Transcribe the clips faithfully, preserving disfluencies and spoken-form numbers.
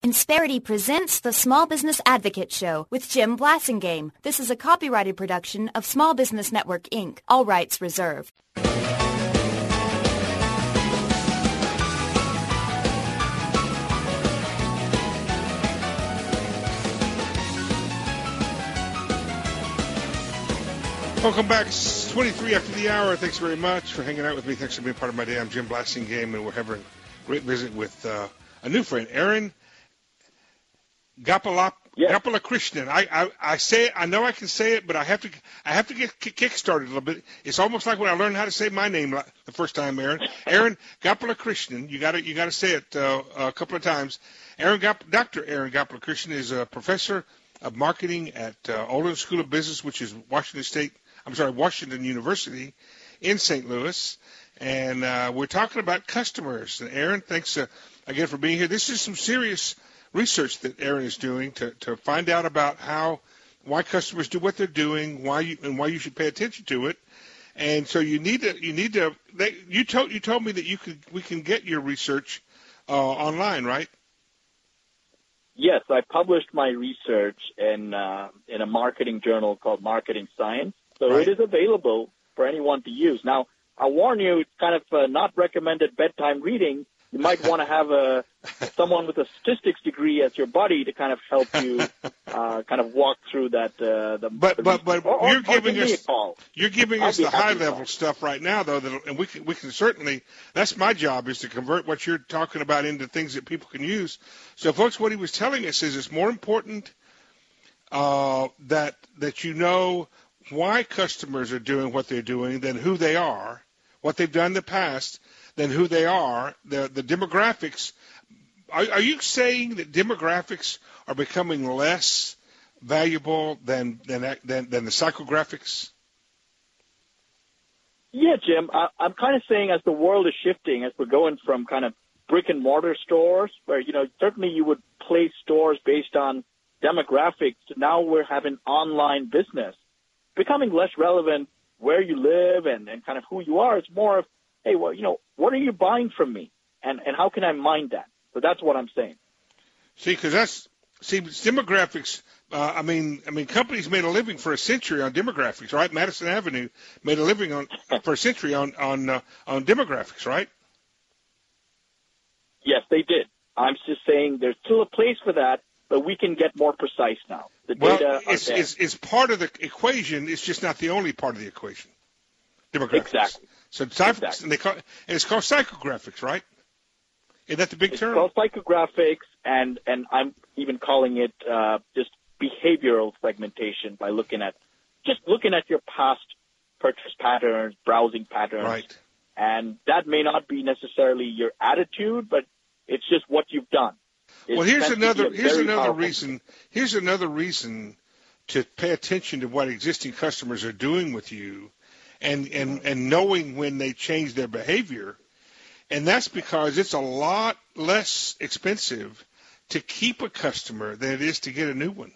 Insperity presents the Small Business Advocate Show with Jim Blasingame. This is a copyrighted production of Small Business Network, Incorporated. All rights reserved. Welcome back. It's twenty-three after the hour. Thanks very much for hanging out with me. Thanks for being part of my day. I'm Jim Blasingame, and we're having a great visit with uh, a new friend, Aaron Gopala, yes. Gopalakrishnan. I, I I say it. I know I can say it, but I have to I have to get kick started a little bit. It's almost like when I learned how to say my name the first time, Aaron. Aaron Gopalakrishnan. You got to you got to say it uh, a couple of times. Aaron Gop, Doctor Aaron Gopalakrishnan is a professor of marketing at uh, Olin School of Business, which is Washington State. I'm sorry, Washington University in Saint Louis, and uh, we're talking about customers. And Aaron, thanks uh, again for being here. This is some serious research that Aaron is doing to, to find out about how, why customers do what they're doing, why you, and why you should pay attention to it. And so you need to, you need to. They, you told you told me that you could, we can get your research uh, online, right? Yes, I published my research in uh, in a marketing journal called Marketing Science. So right. It is available for anyone to use. Now, I warn you, it's kind of uh, not recommended bedtime reading. You might want to have a someone with a statistics degree as your buddy to kind of help you uh, kind of walk through that. Uh, the, but the but but or, you're or, giving or us you're giving I'll us the high to level talk. stuff right now, though, that, and we can we can certainly. That's my job, is to convert what you're talking about into things that people can use. So, folks, what he was telling us is it's more important uh, that that you know why customers are doing what they're doing than who they are, what they've done in the past, than who they are, the the demographics. Are, are you saying that demographics are becoming less valuable than than than, than the psychographics? Yeah, Jim. I, I'm kind of saying as the world is shifting, as we're going from kind of brick and mortar stores, where you know certainly you would place stores based on demographics, to now we're having online business, becoming less relevant where you live and, and kind of who you are. It's more of, hey, well, you know, what are you buying from me, and and how can I mind that? So that's what I'm saying. See, because that's see demographics. Uh, I mean, I mean, companies made a living for a century on demographics, right? Madison Avenue made a living on for a century on on uh, on demographics, right? Yes, they did. I'm just saying there's still a place for that, but we can get more precise now. The well, data it's, are there. it's it's part of the equation. It's just not the only part of the equation. Demographics. Exactly. So psych- exactly. and they call and it's called psychographics, right? Is that the big it's term? It's called psychographics, and, and I'm even calling it uh, just behavioral segmentation by looking at just looking at your past purchase patterns, browsing patterns, right? And that may not be necessarily your attitude, but it's just what you've done. It's well, here's another here's another reason. Thing. Here's another reason to pay attention to what existing customers are doing with you, and and and knowing when they change their behavior. And that's because it's a lot less expensive to keep a customer than it is to get a new one.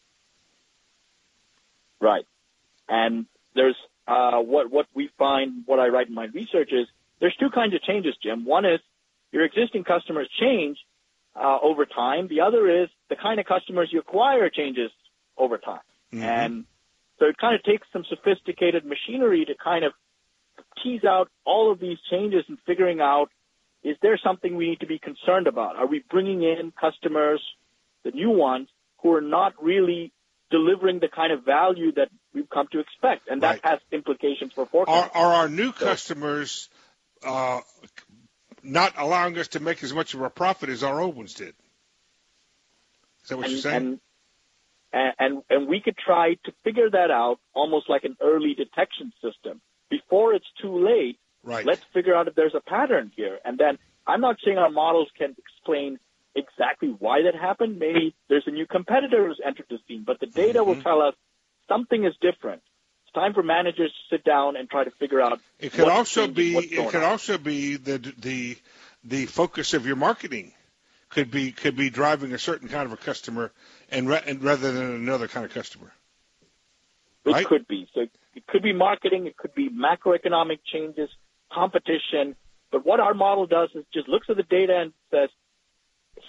Right. And there's uh, what what we find, what I write in my research is there's two kinds of changes, Jim. One is your existing customers change uh, over time. The other is the kind of customers you acquire changes over time. Mm-hmm. And so it kind of takes some sophisticated machinery to kind of tease out all of these changes and figuring out, is there something we need to be concerned about? Are we bringing in customers, the new ones, who are not really delivering the kind of value that we've come to expect? And that right. has implications for forecasting. Are, are our new so, customers uh, not allowing us to make as much of a profit as our old ones did? Is that what and, you're saying? And, and, and we could try to figure that out almost like an early detection system. Before it's too late, right. let's figure out if there's a pattern here. And then I'm not saying our models can explain exactly why that happened. Maybe there's a new competitor who's entered the scene, but the data mm-hmm. will tell us something is different. It's time for managers to sit down and try to figure out. It could also changing, be. It could on. also be the the the focus of your marketing could be could be driving a certain kind of a customer, and, re, and rather than another kind of customer. Right? It could be. So it could be marketing. It could be macroeconomic changes, competition. But what our model does is just looks at the data and says,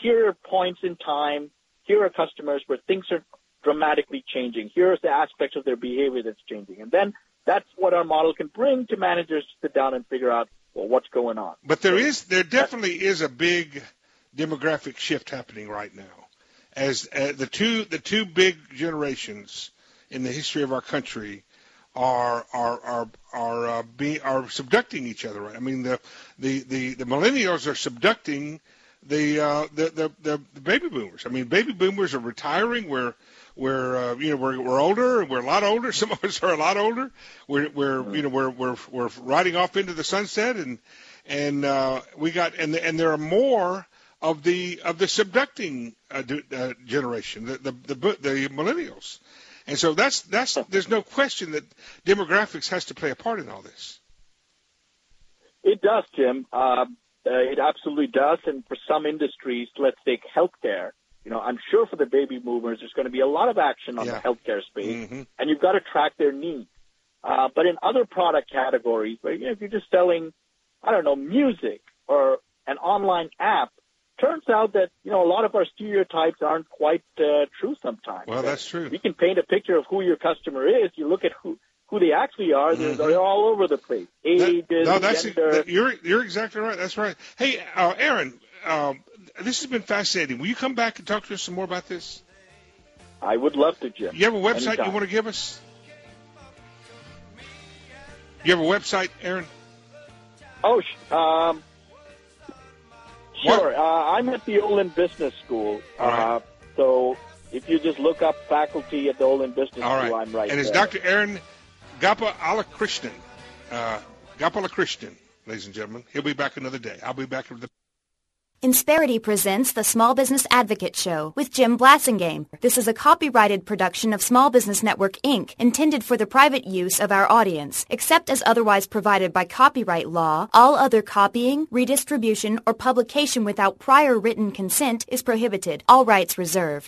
here are points in time, here are customers where things are dramatically changing. Here's the aspects of their behavior that's changing. And then that's what our model can bring to managers to sit down and figure out, well, what's going on. But there is, there definitely is a big demographic shift happening right now. As uh, the two, the two big generations in the history of our country are are are are uh, be, are subducting each other. Right? I mean, the the the, the millennials are subducting the, uh, the the the the baby boomers. I mean, baby boomers are retiring. We're we're uh, you know we're we're older, and we're a lot older. Some of us are a lot older. We're we're you know we're we're we're riding off into the sunset, and and uh, we got and and there are more of the of the subducting uh, uh, generation, the, the the the millennials. And so that's that's there's no question that demographics has to play a part in all this. It does, Jim. Uh, uh, it absolutely does. And for some industries, let's take healthcare. You know, I'm sure for the baby boomers, there's going to be a lot of action on yeah. the healthcare space, mm-hmm. and you've got to track their needs. Uh, but in other product categories, where you know, if you're just selling, I don't know, music or an online app, turns out that, you know, a lot of our stereotypes aren't quite uh, true sometimes. Well, that's true. We can paint a picture of who your customer is. You look at who, who they actually are. Mm-hmm. They're, they're all over the place. Ages, that, no, that's gender. That, you're you're exactly right. That's right. Hey, uh, Aaron, um, this has been fascinating. Will you come back and talk to us some more about this? I would love to, Jim. You have a website Anytime. you want to give us? You have a website, Aaron? Oh, um... Sure. Uh, I'm at the Olin Business School. All right. Uh, so if you just look up faculty at the Olin Business All School, right. I'm right And it's there. Doctor Aaron Gopalakrishnan. Uh, Gopalakrishnan, ladies and gentlemen. He'll be back another day. I'll be back with the... Insperity presents the Small Business Advocate Show with Jim Blasingame. This is a copyrighted production of Small Business Network, Incorporated, intended for the private use of our audience. Except as otherwise provided by copyright law, all other copying, redistribution, or publication without prior written consent is prohibited. All rights reserved.